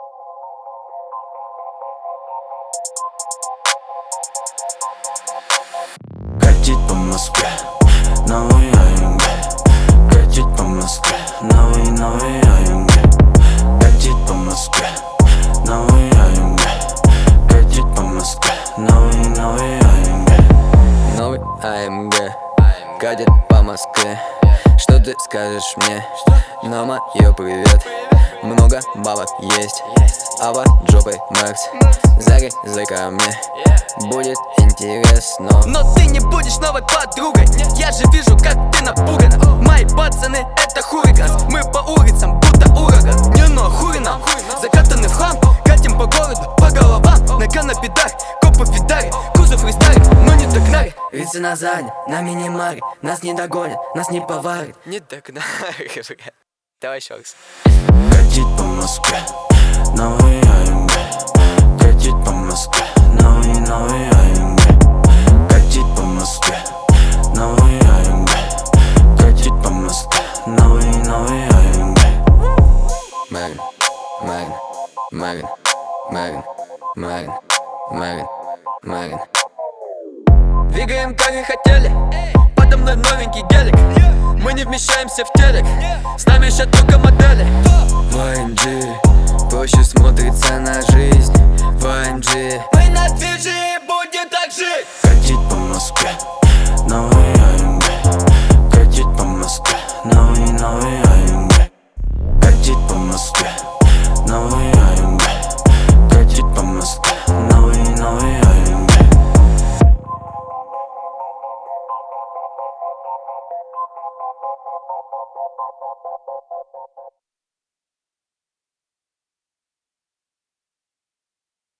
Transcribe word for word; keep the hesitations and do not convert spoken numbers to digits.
Катит по Москве новый АМГ. Катит по Москве новый, новый АМГ. Катит по Москве новый АМГ. Катит по Москве новый, новый АМГ. Новый АМГ катит по Москве. Что ты скажешь мне? На моё привет. Много бабок есть, а под жопой Макс. Зарезай ко мне, будет интересно. Но ты не будешь новой подругой. Я же вижу, как ты напугана. Мои пацаны это хулиганс. Мы по улицам будто ураган. Не нахуй нам, закатаны в хлам. Катим по городу, по головам. На канапедах, копы фидари. Кузов фристайль, но не догнали. Лица на задне, на минимаре. Нас не догонят, нас не поварят. Не догнали, бля. Давай еще раз. Катит по Москве новый АМГ. Катит по Москве новый, новый АМГ. Катит по Москве новый АМГ. Катит по Москве новый, новый АМГ. Марин, Марин, Марин, Марин, Марин, Марин, Марин. Двигаем, как и хотели. Подо мной новенький гелик. Мы не вмещаемся в телек. С нами еще только модели. В АМГ